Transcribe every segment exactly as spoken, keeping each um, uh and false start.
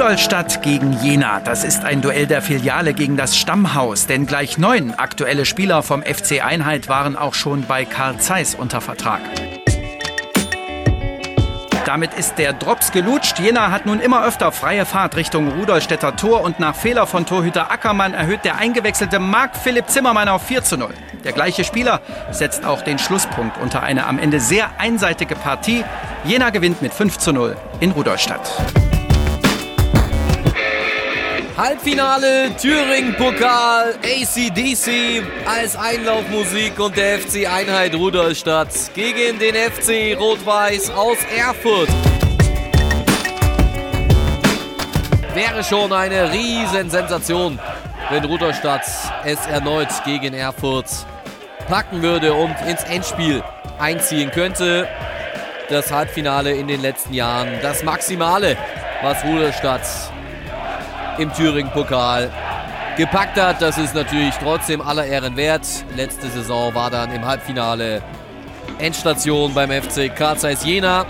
Rudolstadt gegen Jena. Das ist ein Duell der Filiale gegen das Stammhaus. Denn gleich neun aktuelle Spieler vom F C Einheit waren auch schon bei Carl Zeiss unter Vertrag. Damit ist der Drops gelutscht. Jena hat nun immer öfter freie Fahrt Richtung Rudolstädter Tor. Und nach Fehler von Torhüter Ackermann erhöht der eingewechselte Marc-Philipp Zimmermann auf vier zu null. Der gleiche Spieler setzt auch den Schlusspunkt unter eine am Ende sehr einseitige Partie. Jena gewinnt mit fünf zu null in Rudolstadt. Halbfinale Thüringen-Pokal, A C D C als Einlaufmusik und der F C Einheit Rudolstadt gegen den F C Rot-Weiß aus Erfurt. Wäre schon eine Riesensensation, wenn Rudolstadt es erneut gegen Erfurt packen würde und ins Endspiel einziehen könnte. Das Halbfinale in den letzten Jahren, das Maximale, was Rudolstadt im Thüringen-Pokal gepackt hat. Das ist natürlich trotzdem aller Ehren wert. Letzte Saison war dann im Halbfinale Endstation beim F C Carl Zeiss Jena.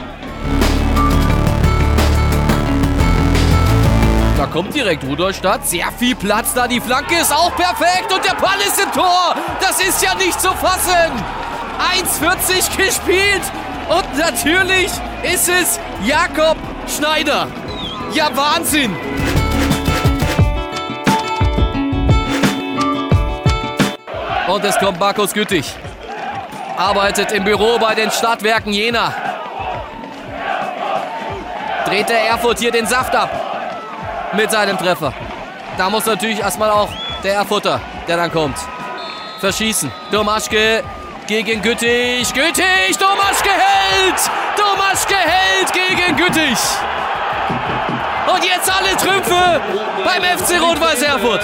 Da kommt direkt Rudolstadt. Sehr viel Platz da. Die Flanke ist auch perfekt und der Ball ist im Tor. Das ist ja nicht zu fassen. eins vierzig gespielt und natürlich ist es Jakob Schneider. Ja, Wahnsinn. Und es kommt Markus Güttich. Arbeitet im Büro bei den Stadtwerken Jena. Dreht der Erfurt hier den Saft ab mit seinem Treffer. Da muss natürlich erstmal auch der Erfurter, der dann kommt, verschießen. Domaschke gegen Güttich. Güttich, Domaschke hält! Domaschke hält gegen Güttich. Und jetzt alle Trümpfe beim F C Rot-Weiß Erfurt.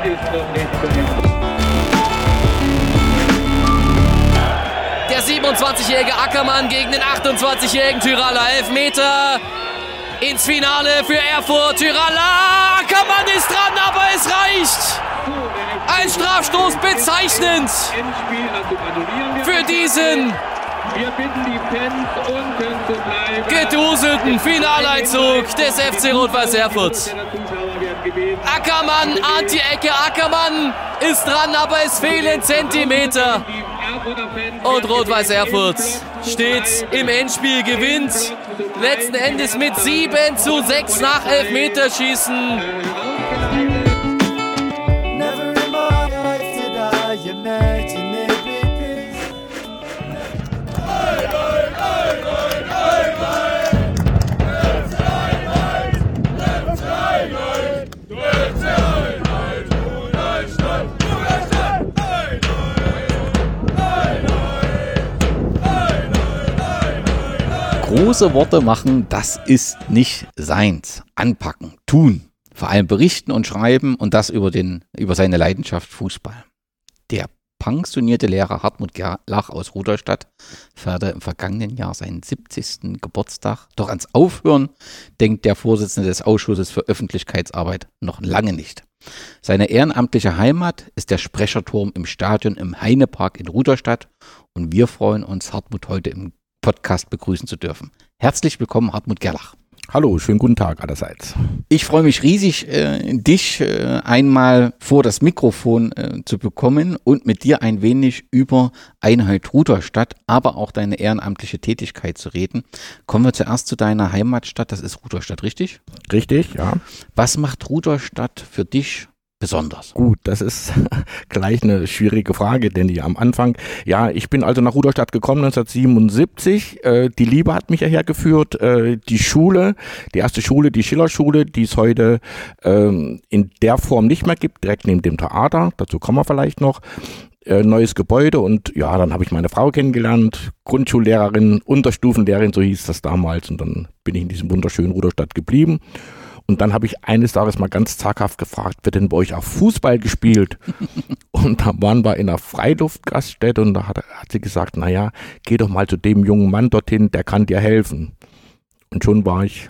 Der siebenundzwanzigjährige Ackermann gegen den achtundzwanzigjährigen Tyraller. Elfmeter ins Finale für Erfurt. Tyraller, Ackermann ist dran, aber es reicht. Ein Strafstoß bezeichnend für diesen geduselten Finaleinzug des F C Rot-Weiß Erfurt. Ackermann ahnt die Ecke. Ackermann ist dran, aber es fehlen Zentimeter. Und Rot-Weiß Erfurt steht im Endspiel, gewinnt letzten Endes mit sieben zu sechs nach Elfmeterschießen. Große Worte machen, das ist nicht seins. Anpacken, tun, vor allem berichten und schreiben und das über, den, über seine Leidenschaft Fußball. Der pensionierte Lehrer Hartmut Gerlach aus Rudolstadt feierte im vergangenen Jahr seinen siebzigsten Geburtstag. Doch ans Aufhören denkt der Vorsitzende des Ausschusses für Öffentlichkeitsarbeit noch lange nicht. Seine ehrenamtliche Heimat ist der Sprecherturm im Stadion im Heinepark in Rudolstadt und wir freuen uns, Hartmut heute im Podcast begrüßen zu dürfen. Herzlich willkommen, Hartmut Gerlach. Hallo, schönen guten Tag allerseits. Ich freue mich riesig, äh, dich äh, einmal vor das Mikrofon äh, zu bekommen und mit dir ein wenig über Einheit Rudolstadt, aber auch deine ehrenamtliche Tätigkeit zu reden. Kommen wir zuerst zu deiner Heimatstadt, das ist Rudolstadt, richtig? Richtig, ja. Was macht Rudolstadt für dich besonders? Gut, das ist gleich eine schwierige Frage, denn die am Anfang, ja, ich bin also nach Rudolstadt gekommen neunzehnhundertsiebenundsiebzig, äh, die Liebe hat mich hierher geführt, äh, die Schule, die erste Schule, die Schillerschule, die es heute ähm, in der Form nicht mehr gibt, direkt neben dem Theater, dazu kommen wir vielleicht noch, äh, neues Gebäude und ja, dann habe ich meine Frau kennengelernt, Grundschullehrerin, Unterstufenlehrerin, so hieß das damals und dann bin ich in diesem wunderschönen Rudolstadt geblieben. Und dann habe ich eines Tages mal ganz zaghaft gefragt, wird denn bei euch auch Fußball gespielt? Und da waren wir in einer Freiluftgaststätte und da hat, hat sie gesagt, naja, geh doch mal zu dem jungen Mann dorthin, der kann dir helfen. Und schon war ich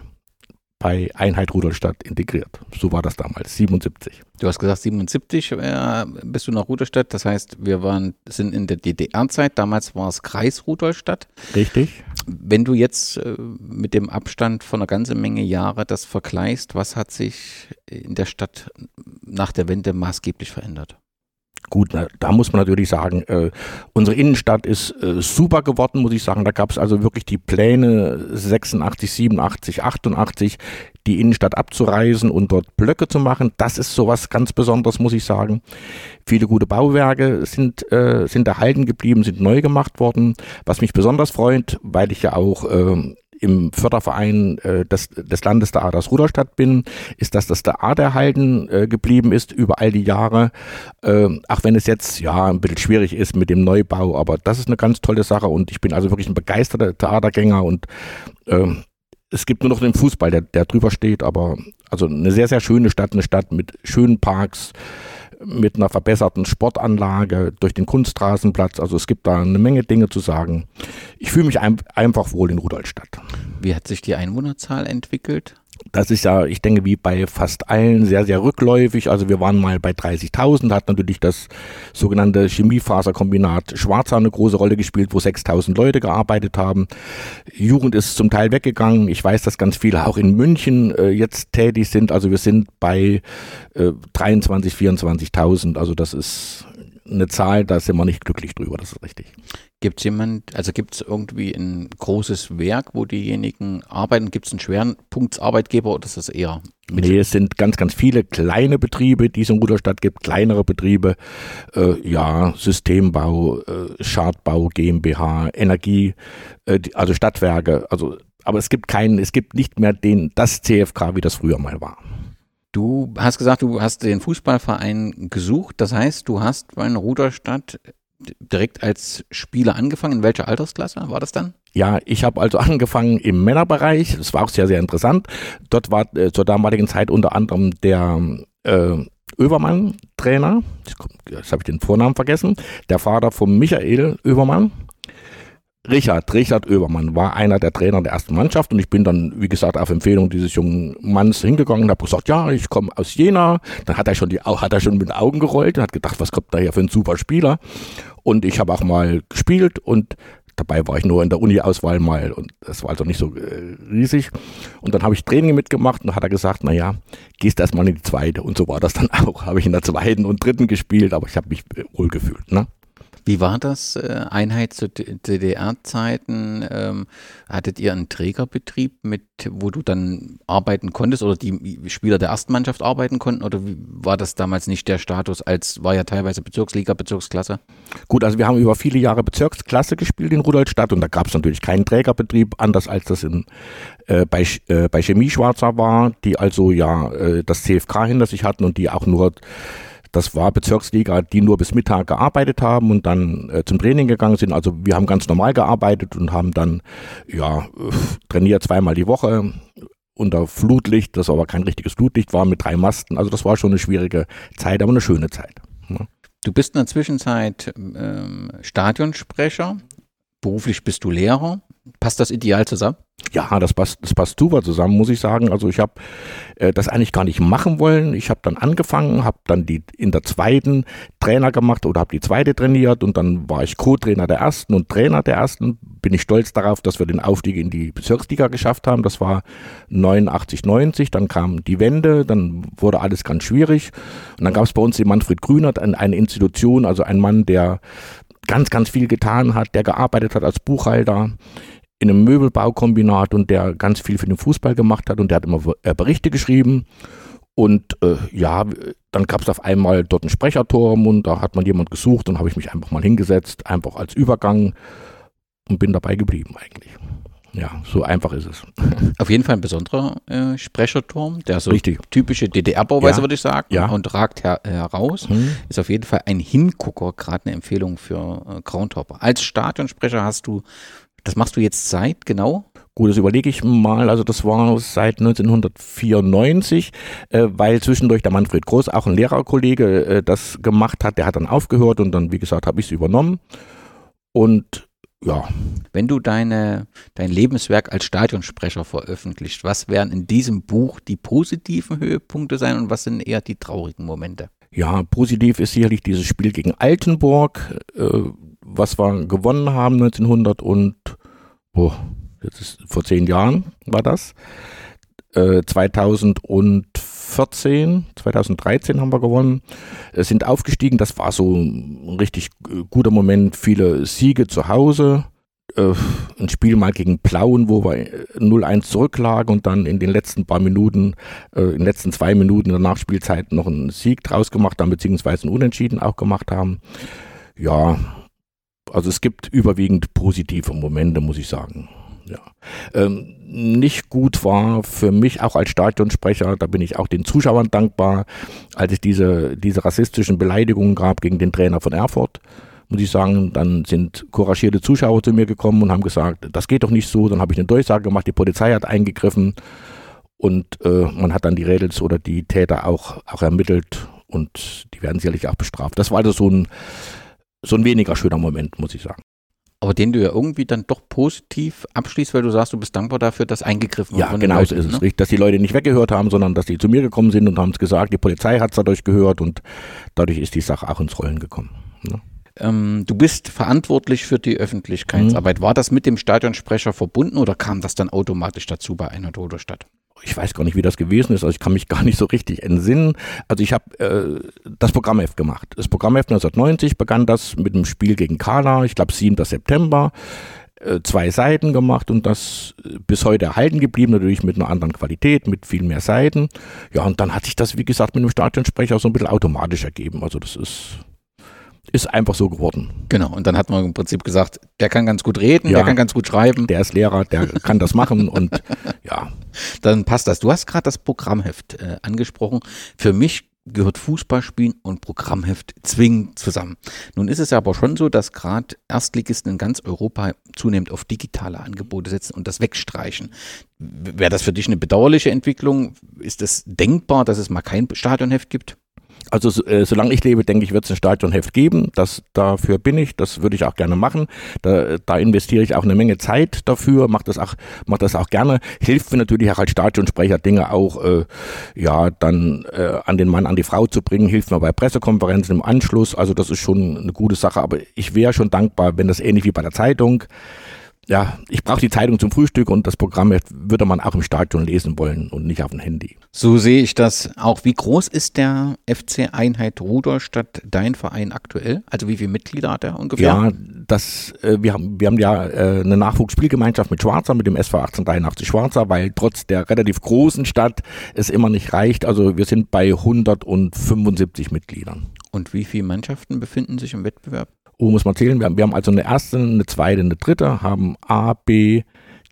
bei Einheit Rudolstadt integriert. So war das damals, siebenundsiebzig. Du hast gesagt, siebenundsiebzig äh, bist du nach Rudolstadt. Das heißt, wir waren, sind in der D D R-Zeit. Damals war es Kreis Rudolstadt. Richtig. Wenn du jetzt äh, mit dem Abstand von einer ganzen Menge Jahre das vergleichst, was hat sich in der Stadt nach der Wende maßgeblich verändert? Gut, na, da muss man natürlich sagen, äh, unsere Innenstadt ist äh, super geworden, muss ich sagen. Da gab es also wirklich die Pläne sechsundachtzig, siebenundachtzig, achtundachtzig, die Innenstadt abzureißen und dort Blöcke zu machen. Das ist sowas ganz Besonderes, muss ich sagen. Viele gute Bauwerke sind, äh, sind erhalten geblieben, sind neu gemacht worden. Was mich besonders freut, weil ich ja auch äh, im Förderverein äh, des, des Landes der Aders Rudolstadt bin, ist, dass das Theater erhalten äh, geblieben ist über all die Jahre. Äh, auch wenn es jetzt ja ein bisschen schwierig ist mit dem Neubau, aber das ist eine ganz tolle Sache und ich bin also wirklich ein begeisterter Theatergänger und äh, es gibt nur noch den Fußball, der, der drüber steht, aber also eine sehr, sehr schöne Stadt, eine Stadt mit schönen Parks, mit einer verbesserten Sportanlage durch den Kunstrasenplatz. Also es gibt da eine Menge Dinge zu sagen. Ich fühle mich ein, einfach wohl in Rudolstadt. Wie hat sich die Einwohnerzahl entwickelt? Das ist ja, ich denke, wie bei fast allen sehr, sehr rückläufig. Also wir waren mal bei dreißigtausend, hat natürlich das sogenannte Chemiefaserkombinat Schwarzau eine große Rolle gespielt, wo sechstausend Leute gearbeitet haben. Jugend ist zum Teil weggegangen. Ich weiß, dass ganz viele auch in München äh, jetzt tätig sind. Also wir sind bei äh, dreiundzwanzig, vierundzwanzigtausend. Also das ist eine Zahl, da sind wir nicht glücklich drüber, das ist richtig. Gibt es jemand, also gibt es irgendwie ein großes Werk, wo diejenigen arbeiten? Gibt es einen Schwerpunktsarbeitgeber oder ist das eher mit? Nee, es sind ganz, ganz viele kleine Betriebe, die es in Rudolstadt gibt, kleinere Betriebe, äh, ja, Systembau, äh, Schadbau, GmbH, Energie, äh, also Stadtwerke, also, aber es gibt keinen, es gibt nicht mehr den, das C F K, wie das früher mal war. Du hast gesagt, du hast den Fußballverein gesucht, das heißt, du hast bei Rudolstadt direkt als Spieler angefangen. In welcher Altersklasse war das dann? Ja, ich habe also angefangen im Männerbereich. Das war auch sehr, sehr interessant. Dort war äh, zur damaligen Zeit unter anderem der äh, Oevermann Trainer. Jetzt habe ich den Vornamen vergessen. Der Vater von Michael Oevermann. Richard, Richard Oevermann war einer der Trainer der ersten Mannschaft und ich bin dann, wie gesagt, auf Empfehlung dieses jungen Manns hingegangen und habe gesagt, ja, ich komme aus Jena. Dann hat er schon die, hat er schon mit den Augen gerollt und hat gedacht, was kommt da hier für ein super Spieler? Und ich habe auch mal gespielt und dabei war ich nur in der Uni-Auswahl mal und das war also nicht so äh, riesig. Und dann habe ich Training mitgemacht und dann hat er gesagt, naja, gehst erstmal in die zweite. Und so war das dann auch. Habe ich in der zweiten und dritten gespielt, aber ich habe mich äh, wohl gefühlt, ne? Wie war das? Äh, Einheit zu D D R-Zeiten? Ähm, hattet ihr einen Trägerbetrieb, mit, wo du dann arbeiten konntest oder die Spieler der ersten Mannschaft arbeiten konnten? Oder wie, war das damals nicht der Status, als war ja teilweise Bezirksliga, Bezirksklasse? Gut, also wir haben über viele Jahre Bezirksklasse gespielt in Rudolstadt und da gab es natürlich keinen Trägerbetrieb, anders als das in, äh, bei, äh, bei Chemie Schwarzau war, die also ja äh, das C F K hinter sich hatten und die auch nur Das war Bezirksliga, die nur bis Mittag gearbeitet haben und dann äh, zum Training gegangen sind. Also wir haben ganz normal gearbeitet und haben dann ja trainiert zweimal die Woche unter Flutlicht, das aber kein richtiges Flutlicht war, mit drei Masten. Also das war schon eine schwierige Zeit, aber eine schöne Zeit. Ja. Du bist in der Zwischenzeit ähm, Stadionsprecher, beruflich bist du Lehrer. Passt das ideal zusammen? Ja, das passt, das passt super zusammen, muss ich sagen. Also ich habe äh, das eigentlich gar nicht machen wollen. Ich habe dann angefangen, habe dann die in der zweiten Trainer gemacht oder habe die zweite trainiert und dann war ich Co-Trainer der ersten und Trainer der ersten. Bin ich stolz darauf, dass wir den Aufstieg in die Bezirksliga geschafft haben. Das war neunundachtzig, neunzig, dann kam die Wende, dann wurde alles ganz schwierig und dann gab es bei uns den Manfred Grünert, eine Institution, also ein Mann, der ganz, ganz viel getan hat, der gearbeitet hat als Buchhalter in einem Möbelbaukombinat und der ganz viel für den Fußball gemacht hat und der hat immer äh, Berichte geschrieben und äh, ja, dann gab es auf einmal dort einen Sprecherturm und da hat man jemand gesucht und habe ich mich einfach mal hingesetzt, einfach als Übergang und bin dabei geblieben eigentlich. Ja, so einfach ist es. Auf jeden Fall ein besonderer äh, Sprecherturm, der so Richtig. Typische D D R-Bauweise, Ja. würde ich sagen, Ja. und ragt her heraus. Hm. Ist auf jeden Fall ein Hingucker, gerade eine Empfehlung für äh, Groundhopper. Als Stadionsprecher hast du, das machst du jetzt seit genau? Gut, das überlege ich mal, also das war seit neunzehnhundertvierundneunzig, äh, weil zwischendurch der Manfred Groß, auch ein Lehrerkollege, äh, das gemacht hat, der hat dann aufgehört und dann, wie gesagt, habe ich es übernommen und ja. Wenn du deine, dein Lebenswerk als Stadionsprecher veröffentlicht, was werden in diesem Buch die positiven Höhepunkte sein und was sind eher die traurigen Momente? Ja, positiv ist sicherlich dieses Spiel gegen Altenburg, äh, was wir gewonnen haben neunzehnhundert und boah, das ist vor zehn Jahren war das. Äh, zweitausendvierzehn, zweitausenddreizehn haben wir gewonnen, äh, sind aufgestiegen. Das war so ein richtig äh, guter Moment. Viele Siege zu Hause. Äh, ein Spiel mal gegen Plauen, wo wir null eins zurücklagen und dann in den letzten paar Minuten, äh, in den letzten zwei Minuten in der Nachspielzeit noch einen Sieg draus gemacht haben, beziehungsweise einen Unentschieden auch gemacht haben. Ja, also es gibt überwiegend positive Momente, muss ich sagen. Ja. Ähm, nicht gut war für mich auch als Stadionsprecher, da bin ich auch den Zuschauern dankbar, als es diese, diese rassistischen Beleidigungen gab gegen den Trainer von Erfurt, muss ich sagen, dann sind couragierte Zuschauer zu mir gekommen und haben gesagt, das geht doch nicht so, dann habe ich eine Durchsage gemacht, die Polizei hat eingegriffen und äh, man hat dann die Rädels oder die Täter auch, auch ermittelt und die werden sicherlich auch bestraft. Das war also so ein, so ein weniger schöner Moment, muss ich sagen. Aber den du ja irgendwie dann doch positiv abschließt, weil du sagst, du bist dankbar dafür, dass eingegriffen wird. Ja, genau so ist es. Ne? Richtig, dass die Leute nicht weggehört haben, sondern dass die zu mir gekommen sind und haben es gesagt, die Polizei hat es dadurch gehört und dadurch ist die Sache auch ins Rollen gekommen. Ne? Ähm, du bist verantwortlich für die Öffentlichkeitsarbeit. Mhm. War das mit dem Stadionsprecher verbunden oder kam das dann automatisch dazu bei Einheit Rudolstadt? Ich weiß gar nicht, wie das gewesen ist, also ich kann mich gar nicht so richtig entsinnen. Also ich habe äh, das Programmheft gemacht. Das Programmheft neunzehnhundertneunzig begann das mit einem Spiel gegen Kala, ich glaube siebten September, äh, zwei Seiten gemacht und das bis heute erhalten geblieben, natürlich mit einer anderen Qualität, mit viel mehr Seiten. Ja, und dann hat sich das, wie gesagt, mit dem Stadionsprecher so ein bisschen automatisch ergeben. Also das ist... Ist einfach so geworden. Genau, und dann hat man im Prinzip gesagt, der kann ganz gut reden, ja, der kann ganz gut schreiben. Der ist Lehrer, der kann das machen und ja. Dann passt das. Du hast gerade das Programmheft äh, angesprochen. Für mich gehört Fußballspielen und Programmheft zwingend zusammen. Nun ist es ja aber schon so, dass gerade Erstligisten in ganz Europa zunehmend auf digitale Angebote setzen und das wegstreichen. Wäre das für dich eine bedauerliche Entwicklung? Ist es denkbar, dass es mal kein Stadionheft gibt? Also so, äh, solange ich lebe, denke ich, wird es ein Stadionheft geben. Das, dafür bin ich, das würde ich auch gerne machen. Da, da investiere ich auch eine Menge Zeit dafür, mache das auch, mach das auch gerne. Hilft mir natürlich auch als Stadionsprecher, Dinge auch äh, ja dann äh, an den Mann, an die Frau zu bringen. Hilft mir bei Pressekonferenzen im Anschluss. Also das ist schon eine gute Sache. Aber ich wäre schon dankbar, wenn das ähnlich wie bei der Zeitung. Ja, ich brauche die Zeitung zum Frühstück und das Programm würde man auch im Stadion lesen wollen und nicht auf dem Handy. So sehe ich das auch. Wie groß ist der F C Einheit Rudolstadt, dein Verein aktuell? Also wie viele Mitglieder hat er ungefähr? Ja, das, äh, wir, haben, wir haben ja äh, eine Nachwuchsspielgemeinschaft mit Schwarza, mit dem S V achtzehnhundertdreiundachtzig Schwarza, weil trotz der relativ großen Stadt es immer nicht reicht. Also wir sind bei hundertfünfundsiebzig Mitgliedern. Und wie viele Mannschaften befinden sich im Wettbewerb? Oh, muss man zählen. Wir haben, wir haben also eine erste, eine zweite, eine dritte, haben A, B,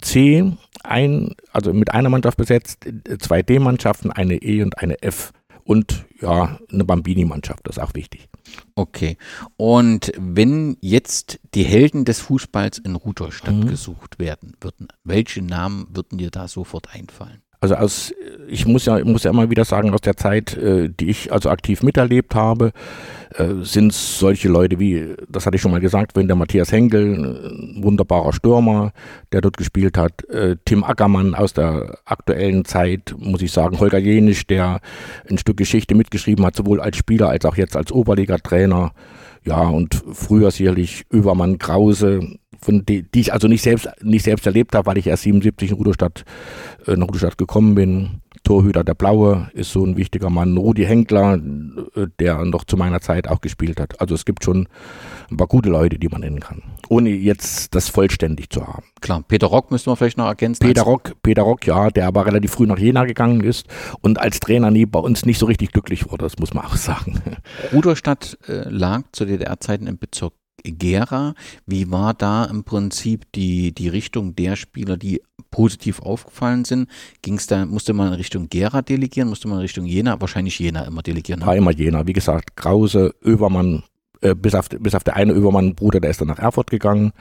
C, ein, also mit einer Mannschaft besetzt, zwei D-Mannschaften, eine E und eine F und ja, eine Bambini-Mannschaft, das ist auch wichtig. Okay. Und wenn jetzt die Helden des Fußballs in Rudolstadt mhm. gesucht werden würden, welche Namen würden dir da sofort einfallen? Also aus, ich muss ja, muss ja immer wieder sagen, aus der Zeit, äh, die ich also aktiv miterlebt habe, äh, sind es solche Leute wie, das hatte ich schon mal gesagt, wenn der Matthias Henkel, ein wunderbarer Stürmer, der dort gespielt hat, äh, Tim Ackermann aus der aktuellen Zeit, muss ich sagen, Holger Jenisch, der ein Stück Geschichte mitgeschrieben hat, sowohl als Spieler als auch jetzt als Oberliga-Trainer, ja, und früher sicherlich Övermann, Krause, von die, die ich also nicht selbst nicht selbst erlebt habe, weil ich erst siebenundsiebzig in Rudolstadt, äh, nach Rudolstadt gekommen bin. Torhüter der Blaue ist so ein wichtiger Mann. Rudi Henkler, äh, der noch zu meiner Zeit auch gespielt hat. Also es gibt schon ein paar gute Leute, die man nennen kann, ohne jetzt das vollständig zu haben. Klar, Peter Rock müssen wir vielleicht noch ergänzen. Peter Rock, Peter Rock, ja, der aber relativ früh nach Jena gegangen ist und als Trainer nie bei uns nicht so richtig glücklich wurde, das muss man auch sagen. Rudolstadt äh, lag zu D D R-Zeiten im Bezirk Gera. Wie war da im Prinzip die, die Richtung der Spieler, die positiv aufgefallen sind? Ging's da, musste man in Richtung Gera delegieren, musste man in Richtung Jena? Wahrscheinlich Jena immer delegieren. War immer Jena. Wie gesagt, Krause, Övermann, äh, bis auf, bis auf der eine Övermann-Bruder, der ist dann nach Erfurt gegangen.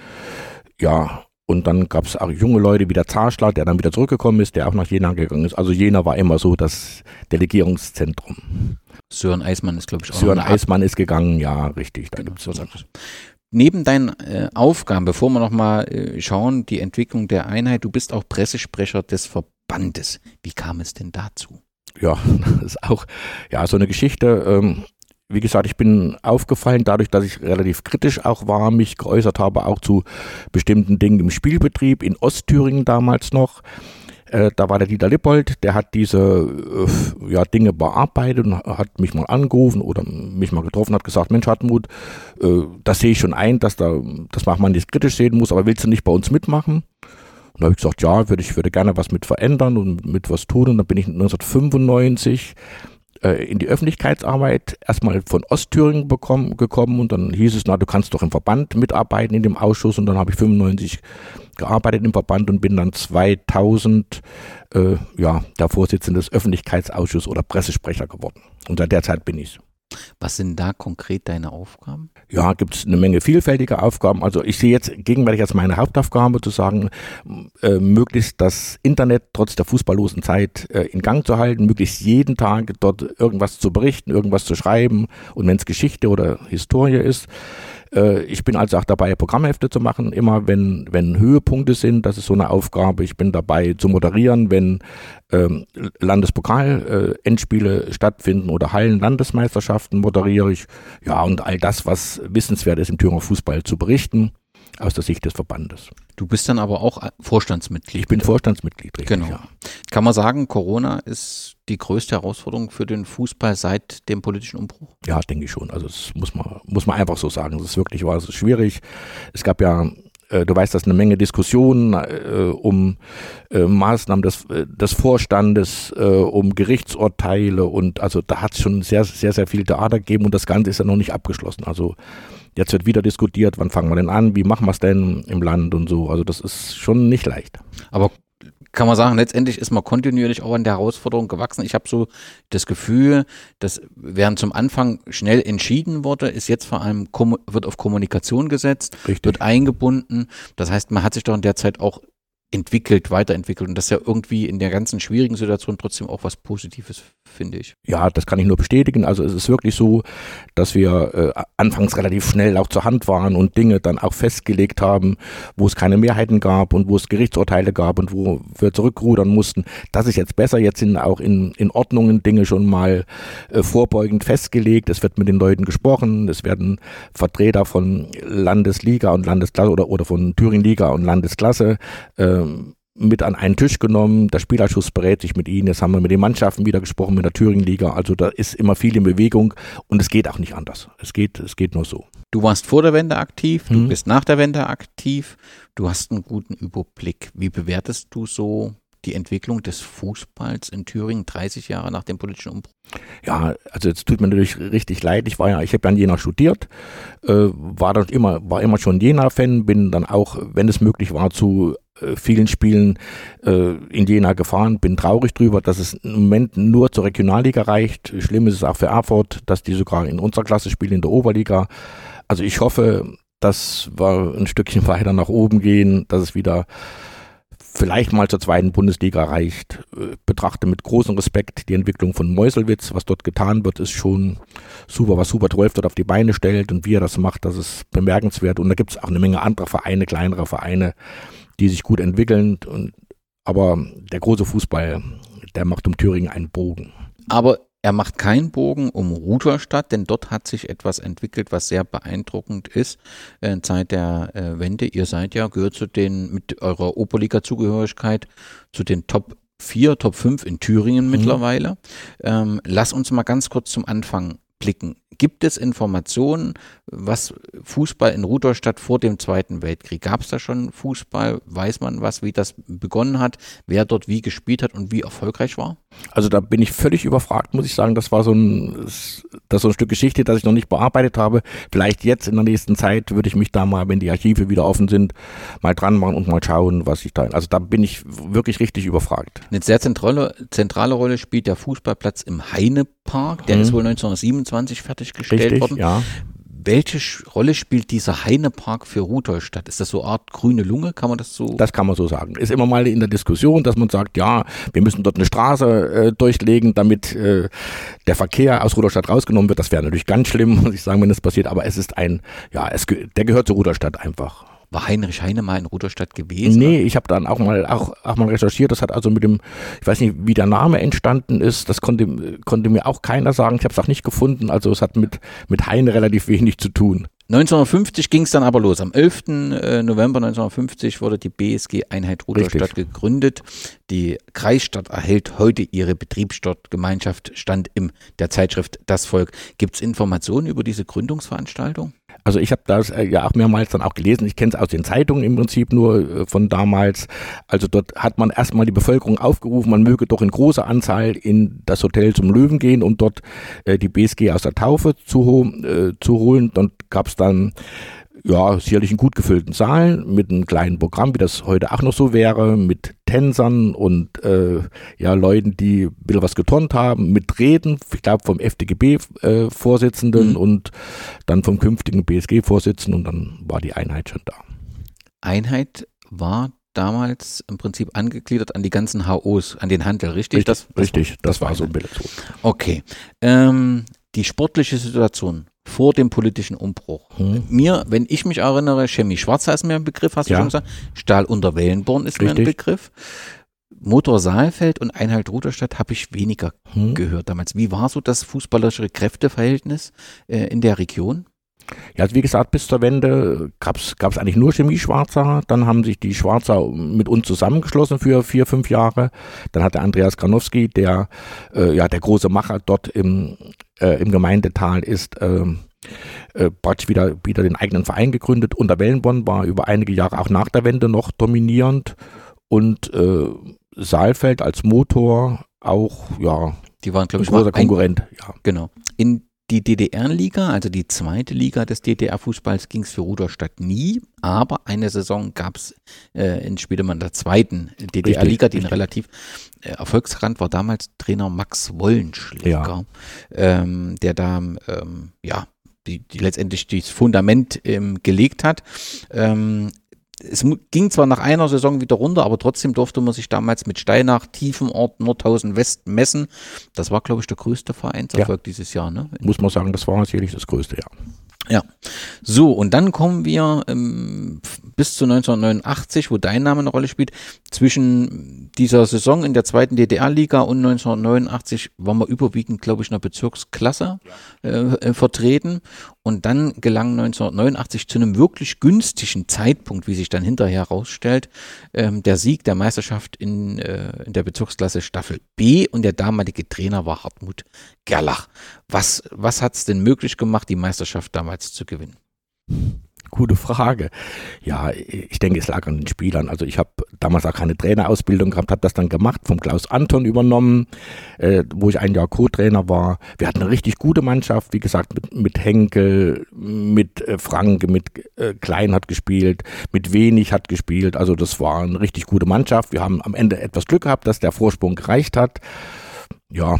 Ja, und dann gab es auch junge Leute wie der Zarschler, der dann wieder zurückgekommen ist, der auch nach Jena gegangen ist. Also Jena war immer so das Delegierungszentrum. Sören Eismann ist, glaube ich, auch. Sören Eismann ist gegangen, ja, richtig. Da genau, gibt's so sagt es. Neben deinen äh, Aufgaben, bevor wir nochmal äh, schauen, die Entwicklung der Einheit, du bist auch Pressesprecher des Verbandes. Wie kam es denn dazu? Ja, das ist auch ja so eine Geschichte. Ähm, wie gesagt, ich bin aufgefallen dadurch, dass ich relativ kritisch auch war, mich geäußert habe, auch zu bestimmten Dingen im Spielbetrieb, in Ostthüringen damals noch. Äh, da war der Dieter Lippold, der hat diese äh, ja, Dinge bearbeitet und hat mich mal angerufen oder mich mal getroffen, hat gesagt, Mensch Hartmut, äh, das sehe ich schon ein, dass, da, dass man nicht kritisch sehen muss, aber willst du nicht bei uns mitmachen? Und da habe ich gesagt, ja, würde ich würde gerne was mit verändern und mit was tun. Und dann bin ich neunzehnhundertfünfundneunzig äh, in die Öffentlichkeitsarbeit erstmal von Ostthüringen bekommen, gekommen und dann hieß es, na, du kannst doch im Verband mitarbeiten in dem Ausschuss und dann habe ich fünfundneunzig gearbeitet im Verband und bin dann zweitausend äh, ja, der Vorsitzende des Öffentlichkeitsausschusses oder Pressesprecher geworden. Und seit der Zeit bin ich. Was sind da konkret deine Aufgaben? Ja, gibt es eine Menge vielfältige Aufgaben. Also ich sehe jetzt gegenwärtig als meine Hauptaufgabe zu sagen, äh, möglichst das Internet trotz der fußballlosen Zeit äh, in Gang zu halten, möglichst jeden Tag dort irgendwas zu berichten, irgendwas zu schreiben und wenn es Geschichte oder Historie ist. Äh, ich bin also auch dabei, Programmhefte zu machen, immer wenn, wenn Höhepunkte sind, das ist so eine Aufgabe. Ich bin dabei zu moderieren, wenn ähm, Landespokal-Endspiele äh, stattfinden oder Hallen-Landesmeisterschaften moderiere ich. Ja, und all das, was wissenswert ist im Thüringer Fußball zu berichten, aus der Sicht des Verbandes. Du bist dann aber auch Vorstandsmitglied. Ich bin Vorstandsmitglied, richtig. Genau. Ja. Kann man sagen, Corona ist die größte Herausforderung für den Fußball seit dem politischen Umbruch? Ja, denke ich schon. Also das muss man, muss man einfach so sagen. Das ist wirklich war, es ist schwierig. Es gab ja, äh, du weißt, dass eine Menge Diskussionen äh, um äh, Maßnahmen des, äh, des Vorstandes, äh, um Gerichtsurteile und also da hat es schon sehr, sehr, sehr viel Theater gegeben und das Ganze ist ja noch nicht abgeschlossen. Also jetzt wird wieder diskutiert, wann fangen wir denn an, wie machen wir es denn im Land und so. Also das ist schon nicht leicht. Aber kann man sagen, letztendlich ist man kontinuierlich auch an der Herausforderung gewachsen. Ich habe so das Gefühl, dass während zum Anfang schnell entschieden wurde, ist jetzt vor allem wird auf Kommunikation gesetzt, Richtig. Wird eingebunden. Das heißt, man hat sich doch in der Zeit auch entwickelt, weiterentwickelt und das ist ja irgendwie in der ganzen schwierigen Situation trotzdem auch was Positives, finde ich. Ja, das kann ich nur bestätigen. Also es ist wirklich so, dass wir äh, anfangs relativ schnell auch zur Hand waren und Dinge dann auch festgelegt haben, wo es keine Mehrheiten gab und wo es Gerichtsurteile gab und wo wir zurückrudern mussten. Das ist jetzt besser. Jetzt sind auch in, in Ordnungen Dinge schon mal äh, vorbeugend festgelegt. Es wird mit den Leuten gesprochen. Es werden Vertreter von Landesliga und Landesklasse oder, oder von Thüringen-Liga und Landesklasse äh, mit an einen Tisch genommen, der Spielausschuss berät sich mit ihnen, jetzt haben wir mit den Mannschaften wieder gesprochen, mit der Thüringen-Liga, also da ist immer viel in Bewegung und es geht auch nicht anders, es geht, es geht nur so. Du warst vor der Wende aktiv, du Hm. bist nach der Wende aktiv, du hast einen guten Überblick. Wie bewertest du so die Entwicklung des Fußballs in Thüringen dreißig Jahre nach dem politischen Umbruch? Ja, also jetzt tut mir natürlich richtig leid, ich war ja, ich habe ja in Jena studiert, äh, war dort immer, war immer schon Jena-Fan, bin dann auch, wenn es möglich war, zu vielen Spielen äh, in Jena gefahren, bin traurig drüber, dass es im Moment nur zur Regionalliga reicht. Schlimm ist es auch für Erfurt, dass die sogar in unserer Klasse spielen, in der Oberliga. Also ich hoffe, dass wir ein Stückchen weiter nach oben gehen, dass es wieder vielleicht mal zur zweiten Bundesliga reicht. Äh, betrachte mit großem Respekt die Entwicklung von Meuselwitz. Was dort getan wird, ist schon super, was Hubert Wolf dort auf die Beine stellt und wie er das macht, das ist bemerkenswert. Und da gibt es auch eine Menge anderer Vereine, kleinere Vereine, die sich gut entwickeln, und, aber der große Fußball, der macht um Thüringen einen Bogen. Aber er macht keinen Bogen um Rudolstadt, denn dort hat sich etwas entwickelt, was sehr beeindruckend ist. Äh, seit der äh, Wende, ihr seid ja, gehört zu den, mit eurer Oberliga-Zugehörigkeit, zu den Top vier, Top fünf in Thüringen mhm. mittlerweile. Ähm, lass uns mal ganz kurz zum Anfang blicken. Gibt es Informationen, was Fußball in Rudolstadt vor dem Zweiten Weltkrieg? Gab es da schon Fußball? Weiß man was, wie das begonnen hat, wer dort wie gespielt hat und wie erfolgreich war? Also da bin ich völlig überfragt, muss ich sagen. Das war so ein, das ist so ein Stück Geschichte, das ich noch nicht bearbeitet habe. Vielleicht jetzt in der nächsten Zeit würde ich mich da mal, wenn die Archive wieder offen sind, mal dran machen und mal schauen, was ich da, also da bin ich wirklich richtig überfragt. Eine sehr zentrale, zentrale Rolle spielt der Fußballplatz im Heinepark. Der hm. ist wohl neunzehnhundertsiebenundzwanzig fertiggestellt Richtig, worden. Ja. Welche Rolle spielt dieser Heinepark für Rudolstadt? Ist das so eine Art grüne Lunge? Kann man das so? Das kann man so sagen. Ist immer mal in der Diskussion, dass man sagt, ja, wir müssen dort eine Straße äh, durchlegen, damit äh, der Verkehr aus Rudolstadt rausgenommen wird. Das wäre natürlich ganz schlimm, muss ich sagen, wenn das passiert. Aber es ist ein, ja, es, der gehört zu Rudolstadt einfach. War Heinrich Heine mal in Rudolstadt gewesen? Nee, ich habe dann auch mal auch, auch mal recherchiert. Das hat also mit dem, ich weiß nicht, wie der Name entstanden ist. Das konnte, konnte mir auch keiner sagen. Ich habe es auch nicht gefunden. Also es hat mit, mit Heine relativ wenig zu tun. neunzehnhundertfünfzig ging es dann aber los. Am elften November neunzehnhundertfünfzig wurde die B S G Einheit Rudolstadt Richtig. gegründet. Die Kreisstadt erhält heute ihre Betriebsstadt-Gemeinschaft, stand in der Zeitschrift Das Volk. Gibt es Informationen über diese Gründungsveranstaltung? Also ich habe das äh, ja auch mehrmals dann auch gelesen. Ich kenne es aus den Zeitungen im Prinzip nur äh, von damals. Also dort hat man erstmal die Bevölkerung aufgerufen, man möge doch in großer Anzahl in das Hotel zum Löwen gehen, um dort äh, die B S G aus der Taufe zu, ho- äh, zu holen. Dann gab es dann ja sicherlich einen gut gefüllten Saal mit einem kleinen Programm, wie das heute auch noch so wäre, mit Tänzern und äh, ja Leuten, die ein bisschen was geturnt haben, mit Reden, ich glaube vom F D G B-Vorsitzenden äh, mhm. und dann vom künftigen B S G-Vorsitzenden, und dann war die Einheit schon da. Einheit war damals im Prinzip angegliedert an die ganzen H Os, an den Handel, richtig? Richtig, das, das richtig, war, das, das war war so ein Bild so. Okay. Ähm, die sportliche Situation vor dem politischen Umbruch. Hm. Mir, wenn ich mich erinnere, Chemie Schwarzer ist mir ein Begriff, hast du ja. schon gesagt. Stahl unter Wellenborn ist Richtig. mir ein Begriff. Motor Saalfeld und Einheit Rudolstadt habe ich weniger hm. gehört damals. Wie war so das fußballerische Kräfteverhältnis äh, in der Region? Ja, also wie gesagt, bis zur Wende gab es eigentlich nur Chemie Schwarzer. Dann haben sich die Schwarzer mit uns zusammengeschlossen für vier, fünf Jahre. Dann hat der Andreas Granowski, der äh, ja der große Macher dort im, äh, im Gemeindetal ist, äh, äh, praktisch wieder, wieder den eigenen Verein gegründet. Unter Wellenborn war über einige Jahre auch nach der Wende noch dominierend. Und äh, Saalfeld als Motor auch, ja, die waren, glaube ich, ein großer Konkurrent. Ja. Genau. In die D D R-Liga, also die zweite Liga des D D R-Fußballs, ging es für Rudolstadt nie, aber eine Saison gab es äh, in Spielmann der zweiten D D R-Liga, die ein relativ äh, erfolgsrand war, damals Trainer Max Wollenschläger, ja. ähm, der da ähm, ja, die, die letztendlich das Fundament ähm, gelegt hat. Ähm, Es ging zwar nach einer Saison wieder runter, aber trotzdem durfte man sich damals mit Steinach, Tiefenort, Nordhausen West messen. Das war, glaube ich, der größte Vereinserfolg ja. dieses Jahr. Ne? Muss man sagen, das war sicherlich das größte Jahr. Ja, so, und dann kommen wir ähm, bis zu neunzehnhundertneunundachtzig, wo dein Name eine Rolle spielt. Zwischen dieser Saison in der zweiten D D R-Liga und neunzehnhundertneunundachtzig waren wir überwiegend, glaube ich, in der Bezirksklasse äh, äh, vertreten. Und dann gelang neunzehnhundertneunundachtzig zu einem wirklich günstigen Zeitpunkt, wie sich dann hinterher herausstellt, ähm, der Sieg der Meisterschaft in, äh, in der Bezirksklasse Staffel B, und der damalige Trainer war Hartmut Gerlach. Was, was hat es denn möglich gemacht, die Meisterschaft damals zu gewinnen? Gute Frage. Ja, ich denke, es lag an den Spielern. Also ich habe damals auch keine Trainerausbildung gehabt, habe das dann gemacht, vom Klaus Anton übernommen, äh, wo ich ein Jahr Co-Trainer war. Wir hatten eine richtig gute Mannschaft, wie gesagt, mit, mit Henkel, mit äh, Franke, mit äh, Klein hat gespielt, mit Wenig hat gespielt. Also das war eine richtig gute Mannschaft. Wir haben am Ende etwas Glück gehabt, dass der Vorsprung gereicht hat. Ja.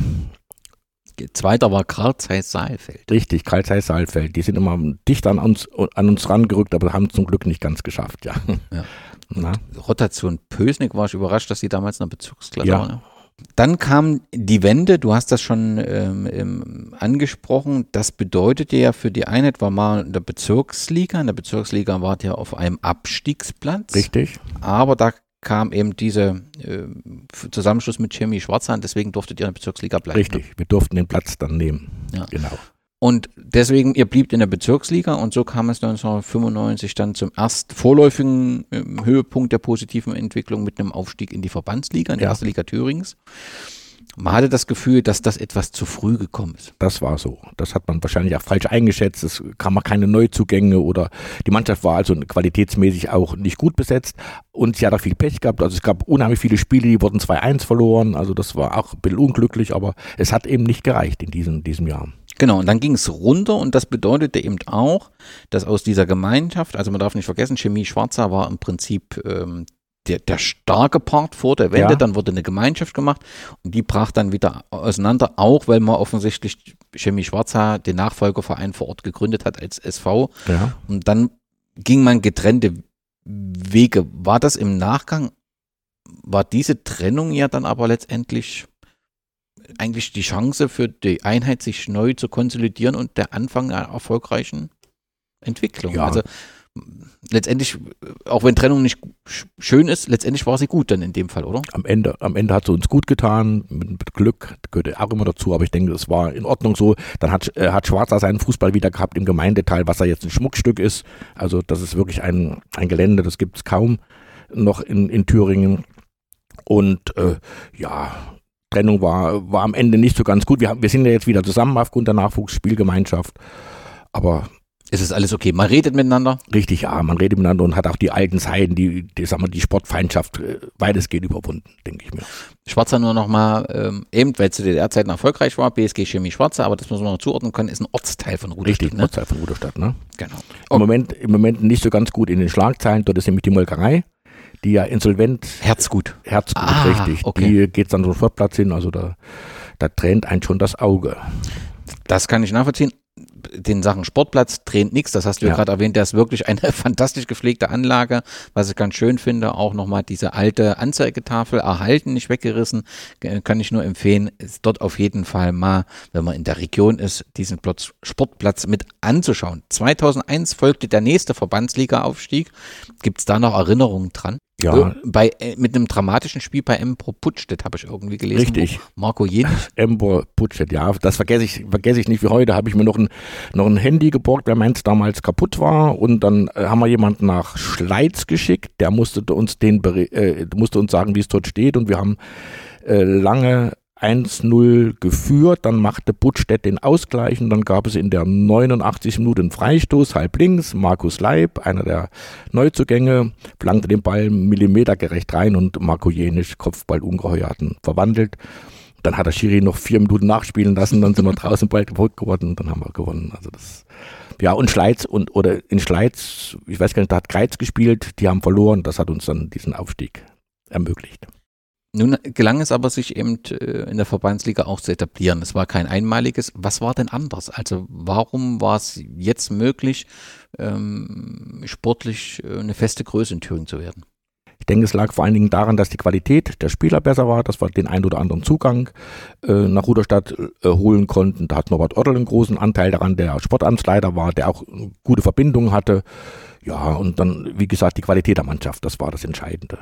Zweiter war Karl Zeiss Saalfeld. Richtig, Karl Zeiss Saalfeld. Die sind immer dicht an uns, an uns rangerückt, aber haben es zum Glück nicht ganz geschafft. Ja. Ja. Na? Rotation Pösneck, war ich überrascht, dass die damals in der Bezirksklasse ja. waren. Dann kam die Wende, du hast das schon ähm, angesprochen. Das bedeutete ja für die Einheit, war mal in der Bezirksliga. In der Bezirksliga war der auf einem Abstiegsplatz. Richtig. Aber da kam eben dieser äh, Zusammenschluss mit Chemie Schwarzer, deswegen durftet ihr in der Bezirksliga bleiben. Richtig, ne? Wir durften den Platz dann nehmen. Ja. Genau. Und deswegen, ihr bliebt in der Bezirksliga, und so kam es neunzehnhundertfünfundneunzig dann zum ersten vorläufigen äh, Höhepunkt der positiven Entwicklung mit einem Aufstieg in die Verbandsliga, in die ja. erste Liga Thürings. Man hatte das Gefühl, dass das etwas zu früh gekommen ist. Das war so. Das hat man wahrscheinlich auch falsch eingeschätzt. Es kamen keine Neuzugänge, oder die Mannschaft war also qualitätsmäßig auch nicht gut besetzt, und sie hat auch viel Pech gehabt. Also es gab unheimlich viele Spiele, die wurden zwei eins verloren. Also das war auch ein bisschen unglücklich, aber es hat eben nicht gereicht in diesem, diesem Jahr. Genau, und dann ging es runter, und das bedeutete eben auch, dass aus dieser Gemeinschaft, also man darf nicht vergessen, Chemie Schwarzer war im Prinzip ähm, Der, der starke Part vor der Wende, ja. Dann wurde eine Gemeinschaft gemacht, und die brach dann wieder auseinander, auch weil man offensichtlich Chemie Schwarzer den Nachfolgerverein vor Ort gegründet hat als S V. Ja. Und dann ging man getrennte Wege. War das im Nachgang, war diese Trennung ja dann aber letztendlich eigentlich die Chance für die Einheit, sich neu zu konsolidieren und der Anfang einer erfolgreichen Entwicklung? Ja. Also letztendlich, auch wenn Trennung nicht schön ist, letztendlich war sie gut dann in dem Fall, oder? Am Ende, am Ende hat sie uns gut getan, mit, mit Glück, gehört auch immer dazu, aber ich denke, es war in Ordnung so. Dann hat, äh, hat Schwarzer seinen Fußball wieder gehabt im Gemeindeteil, was da jetzt ein Schmuckstück ist. Also das ist wirklich ein, ein Gelände, das gibt es kaum noch in, in Thüringen. Und äh, ja, Trennung war, war am Ende nicht so ganz gut. Wir, wir sind ja jetzt wieder zusammen aufgrund der Nachwuchsspielgemeinschaft, aber es ist alles okay. Man redet miteinander. Richtig, ja, man redet miteinander und hat auch die alten Zeiten, die, die, sagen wir, die Sportfeindschaft äh, weitestgehend überwunden, denke ich mir. Schwarzer nur nochmal, ähm, eben, weil zu D D R-Zeiten erfolgreich war, B S G Chemie Schwarzer, aber das muss man noch zuordnen können, ist ein Ortsteil von Rudolstadt. Richtig, ein ne? Ortsteil von Rudolstadt, ne? Genau. Okay. Im, Moment, Im Moment nicht so ganz gut in den Schlagzeilen, dort ist nämlich die Molkerei, die ja insolvent. Herzgut. Herzgut, ah, richtig. Okay. Die geht dann so einen Sportplatz hin, also da, da tränt einen schon das Auge. Das kann ich nachvollziehen. Den Sachen Sportplatz tränt nichts, das hast du ja, ja gerade erwähnt, der ist wirklich eine fantastisch gepflegte Anlage, was ich ganz schön finde, auch nochmal diese alte Anzeigetafel erhalten, nicht weggerissen, kann ich nur empfehlen, ist dort auf jeden Fall mal, wenn man in der Region ist, diesen Platz, Sportplatz mit anzuschauen. zweitausendeins folgte der nächste Verbandsliga-Aufstieg, gibt es da noch Erinnerungen dran? Ja. Bei, mit einem dramatischen Spiel bei Empro Puttstedt habe ich irgendwie gelesen. Richtig. Marco Jenisch. Empro Puttstedt, ja, das vergesse ich, vergesse ich nicht wie heute. Habe ich mir noch ein, noch ein Handy geborgt, weil meins damals kaputt war. Und dann äh, haben wir jemanden nach Schleiz geschickt. Der musste uns, den, äh, musste uns sagen, wie es dort steht. Und wir haben äh, lange eins null geführt, dann machte Puttstedt den Ausgleich und dann gab es in der neunundachtzigsten Minute einen Freistoß, halb links, Markus Leib, einer der Neuzugänge, flankte den Ball millimetergerecht rein und Marco Jenisch, Kopfball ungeheuer, hatten verwandelt. Dann hat der Schiri noch vier Minuten nachspielen lassen, dann sind wir draußen bald verrückt geworden und dann haben wir gewonnen. Also das, ja, und Schleiz und oder in Schleiz, ich weiß gar nicht, da hat Greiz gespielt, die haben verloren, das hat uns dann diesen Aufstieg ermöglicht. Nun gelang es aber, sich eben in der Verbandsliga auch zu etablieren. Es war kein einmaliges. Was war denn anders? Also warum war es jetzt möglich, ähm, sportlich eine feste Größe in Thüringen zu werden? Ich denke, es lag vor allen Dingen daran, dass die Qualität der Spieler besser war, dass wir den einen oder anderen Zugang äh, nach Rudolstadt äh, holen konnten. Da hat Norbert Otterl einen großen Anteil daran, der Sportamtsleiter war, der auch gute Verbindungen hatte. Ja, und dann, wie gesagt, die Qualität der Mannschaft, das war das Entscheidende.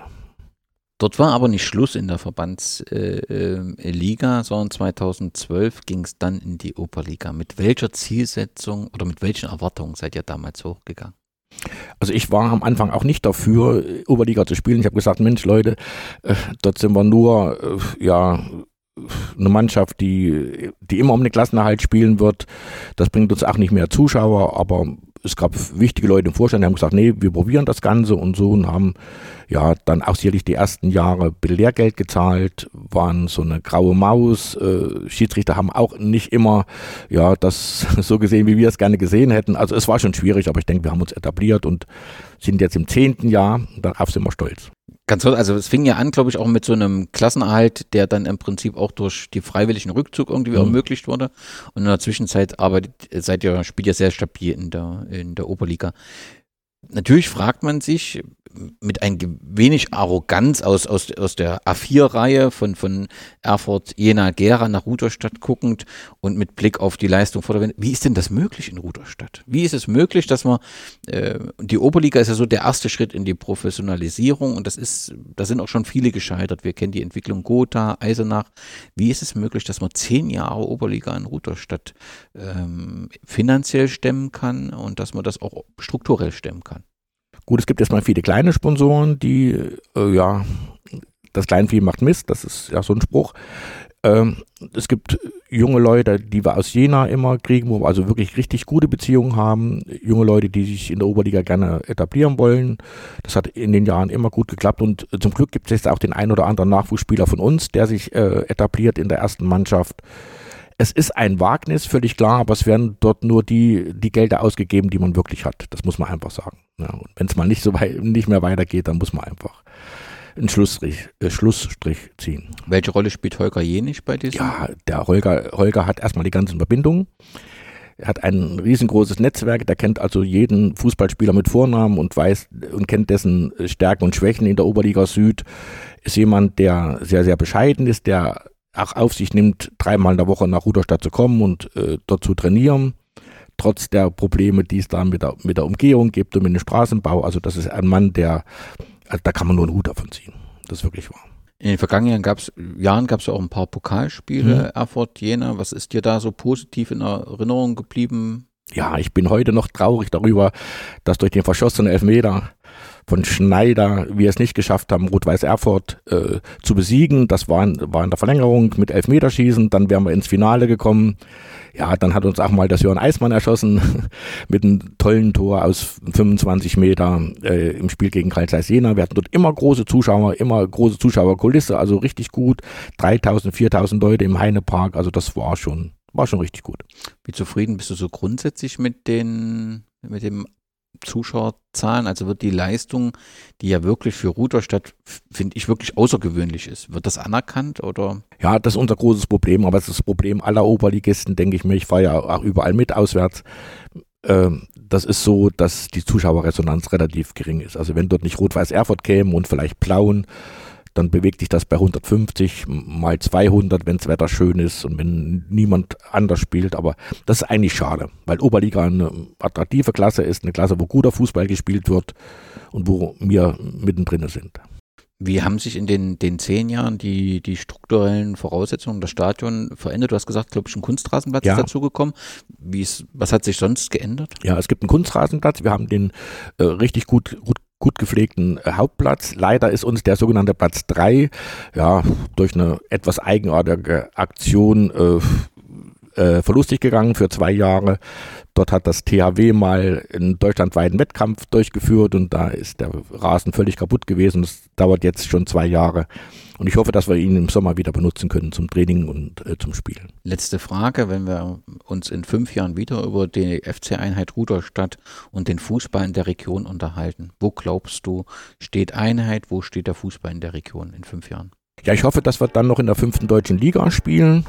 Dort war aber nicht Schluss in der Verbandsliga, äh, sondern zweitausendzwölf ging es dann in die Oberliga. Mit welcher Zielsetzung oder mit welchen Erwartungen seid ihr damals hochgegangen? Also ich war am Anfang auch nicht dafür, Oberliga zu spielen. Ich habe gesagt, Mensch Leute, äh, dort sind wir nur äh, ja eine Mannschaft, die, die immer um den Klassenerhalt spielen wird. Das bringt uns auch nicht mehr Zuschauer, aber es gab wichtige Leute im Vorstand, die haben gesagt, nee, wir probieren das Ganze und so und haben ja dann auch sicherlich die ersten Jahre Lehrgeld gezahlt, waren so eine graue Maus. Äh, Schiedsrichter haben auch nicht immer ja das so gesehen, wie wir es gerne gesehen hätten. Also es war schon schwierig, aber ich denke, wir haben uns etabliert und sind jetzt im zehnten Jahr, darauf sind wir stolz. Ganz kurz, also es fing ja an, glaube ich, auch mit so einem Klassenerhalt, der dann im Prinzip auch durch die freiwilligen Rückzug irgendwie mhm. ermöglicht wurde. Und in der Zwischenzeit arbeitet, seid ihr, spielt ihr sehr stabil in der, in der Oberliga. Natürlich fragt man sich mit ein wenig Arroganz aus, aus, aus der A vier Reihe von, von Erfurt, Jena, Gera nach Rudolstadt guckend und mit Blick auf die Leistung vor der Wende, wie ist denn das möglich in Rudolstadt? Wie ist es möglich, dass man, äh, die Oberliga ist ja so der erste Schritt in die Professionalisierung und das ist, da sind auch schon viele gescheitert. Wir kennen die Entwicklung Gotha, Eisenach. Wie ist es möglich, dass man zehn Jahre Oberliga in Rudolstadt ähm, finanziell stemmen kann und dass man das auch strukturell stemmen kann? Gut, es gibt erstmal viele kleine Sponsoren, die, äh, ja, das Kleinvieh macht Mist, das ist ja so ein Spruch. Ähm, es gibt junge Leute, die wir aus Jena immer kriegen, wo wir also wirklich richtig gute Beziehungen haben. Junge Leute, die sich in der Oberliga gerne etablieren wollen. Das hat in den Jahren immer gut geklappt und zum Glück gibt es jetzt auch den einen oder anderen Nachwuchsspieler von uns, der sich äh, etabliert in der ersten Mannschaft. Es ist ein Wagnis, völlig klar, aber es werden dort nur die, die Gelder ausgegeben, die man wirklich hat. Das muss man einfach sagen. Ja, und wenn es mal nicht so weit, nicht mehr weitergeht, dann muss man einfach einen Schlussstrich, äh, Schlussstrich ziehen. Welche Rolle spielt Holger Jenisch bei diesem? Ja, der Holger, Holger hat erstmal die ganzen Verbindungen. Er hat ein riesengroßes Netzwerk, der kennt also jeden Fußballspieler mit Vornamen und weiß und kennt dessen Stärken und Schwächen in der Oberliga Süd. Ist jemand, der sehr, sehr bescheiden ist, der auch auf sich nimmt, dreimal in der Woche nach Rudolstadt zu kommen und äh, dort zu trainieren. trotz der Probleme, die es da mit der, mit der Umgehung gibt und mit dem Straßenbau. Also das ist ein Mann, der, also da kann man nur einen Hut davon ziehen. Das ist wirklich wahr. In den vergangenen gab's, Jahren gab es ja auch ein paar Pokalspiele, Mhm. Erfurt, Jena. Was ist dir da so positiv in Erinnerung geblieben? Ja, ich bin heute noch traurig darüber, dass durch den verschossenen Elfmeter von Schneider wir es nicht geschafft haben, Rot-Weiß Erfurt äh, zu besiegen. Das war in, war in der Verlängerung mit Elfmeterschießen. Dann wären wir ins Finale gekommen. Ja, dann hat uns auch mal das Jörn Eismann erschossen mit einem tollen Tor aus fünfundzwanzig Meter äh, im Spiel gegen Carl Zeiss Jena. Wir hatten dort immer große Zuschauer, immer große Zuschauerkulisse, also richtig gut. dreitausend, viertausend Leute im Heinepark, also das war schon, war schon richtig gut. Wie zufrieden bist du so grundsätzlich mit den, mit dem Zuschauerzahlen? Also wird die Leistung, die ja wirklich für Rudolstadt, finde ich, wirklich außergewöhnlich ist, wird das anerkannt oder? Ja, das ist unser großes Problem, aber es ist das Problem aller Oberligisten, denke ich mir. Ich fahre ja auch überall mit auswärts. Ähm, das ist so, dass die Zuschauerresonanz relativ gering ist. Also wenn dort nicht Rot-Weiß Erfurt käme und vielleicht Plauen, dann bewegt sich das bei hundertfünfzig mal zweihundert, wenn das Wetter schön ist und wenn niemand anders spielt. Aber das ist eigentlich schade, weil Oberliga eine attraktive Klasse ist, eine Klasse, wo guter Fußball gespielt wird und wo wir mittendrin sind. Wie haben sich in den, den zehn Jahren die, die strukturellen Voraussetzungen des Stadions verändert? Du hast gesagt, glaube ich, ein Kunstrasenplatz Ja. ist dazugekommen. Wie ist, was hat sich sonst geändert? Ja, es gibt einen Kunstrasenplatz. Wir haben den äh, richtig gut, gut gut gepflegten äh, Hauptplatz. Leider ist uns der sogenannte Platz drei ja durch eine etwas eigenartige Aktion äh, äh, verlustig gegangen für zwei Jahre. Dort hat das T H W mal einen deutschlandweiten Wettkampf durchgeführt und da ist der Rasen völlig kaputt gewesen. Das dauert jetzt schon zwei Jahre. Und ich hoffe, dass wir ihn im Sommer wieder benutzen können zum Training und äh, zum Spielen. Letzte Frage, wenn wir uns in fünf Jahren wieder über die F C-Einheit Rudolstadt und den Fußball in der Region unterhalten. Wo glaubst du, steht Einheit, wo steht der Fußball in der Region in fünf Jahren? Ja, ich hoffe, dass wir dann noch in der fünften deutschen Liga spielen.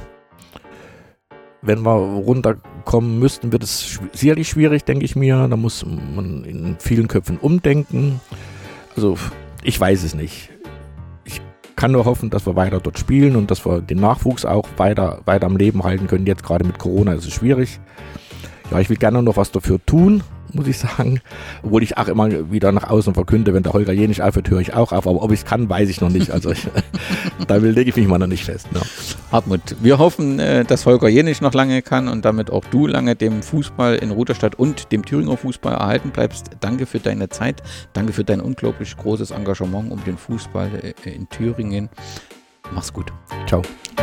Wenn wir runterkommen müssten, wird es schw- sicherlich schwierig, denke ich mir. Da muss man in vielen Köpfen umdenken. Also ich weiß es nicht. Ich kann nur hoffen, dass wir weiter dort spielen und dass wir den Nachwuchs auch weiter, weiter am Leben halten können. Jetzt gerade mit Corona ist es schwierig. Ja, ich will gerne noch was dafür tun, muss ich sagen. Obwohl ich auch immer wieder nach außen verkünde, wenn der Holger Jenisch aufhört, höre ich auch auf. Aber ob ich es kann, weiß ich noch nicht. Also ich, da lege ich mich mal noch nicht fest. Ne? Hartmut, wir hoffen, äh, dass Holger Jenisch noch lange kann und damit auch du lange dem Fußball in Rudolstadt und dem Thüringer Fußball erhalten bleibst. Danke für deine Zeit, danke für dein unglaublich großes Engagement um den Fußball äh, in Thüringen. Mach's gut. Ciao.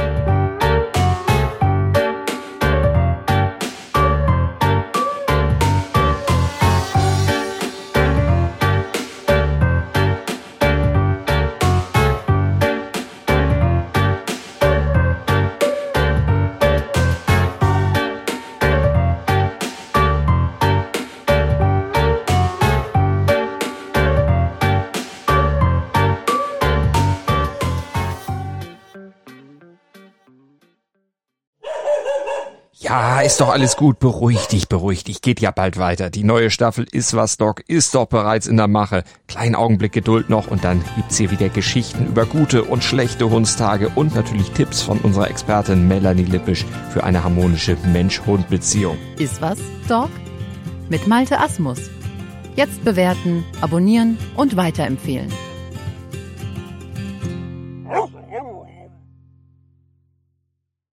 Ja, ist doch alles gut. Beruhig dich, beruhig dich. Geht ja bald weiter. Die neue Staffel Ist was, Doc ist doch bereits in der Mache. Kleinen Augenblick Geduld noch und dann gibt's hier wieder Geschichten über gute und schlechte Hundstage und natürlich Tipps von unserer Expertin Melanie Lippisch für eine harmonische Mensch-Hund-Beziehung. Ist was, Dog? Mit Malte Asmus. Jetzt bewerten, abonnieren und weiterempfehlen.